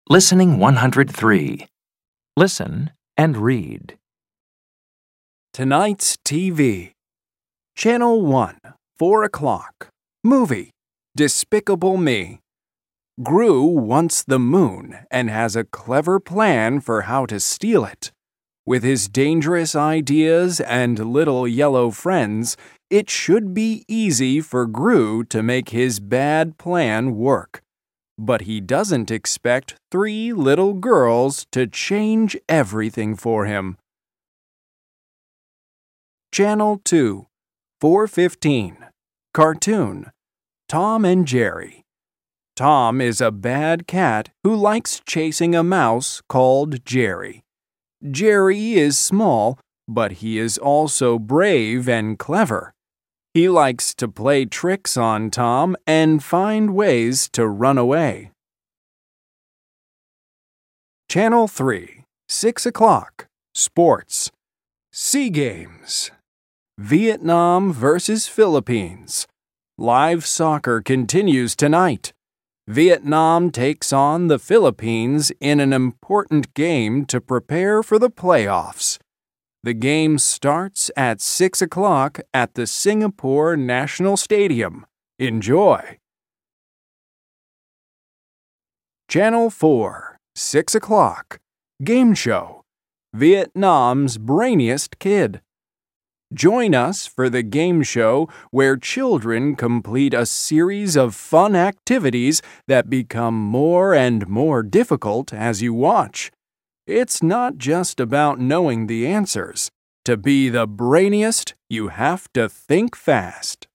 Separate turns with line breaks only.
Listening 103. Listen and read.
Tonight's TV. Channel 1, 4 o'clock. Movie, Despicable Me. Gru wants the moon and has a clever plan for how to steal it. With his dangerous ideas and little yellow friends, it should be easy for Gru to make his bad plan work. But he doesn't expect 3 little girls to change everything for him. Channel 2, 4:15. Cartoon, Tom and Jerry. Tom is a bad cat who likes chasing a mouse called Jerry. Jerry is small, but he is also brave and clever. He likes to play tricks on Tom and find ways to run away. Channel 3, 6 o'clock. Sports. SEA Games. Vietnam versus Philippines. Live soccer continues tonight. Vietnam takes on the Philippines in an important game to prepare for the playoffs. The game starts at 6 o'clock at the Singapore National Stadium. Enjoy! Channel 4, 6 o'clock. Game show, Vietnam's Brainiest Kid. Join us for the game show where children complete a series of fun activities that become more and more difficult as you watch. It's not just about knowing the answers. To be the brainiest, you have to think fast.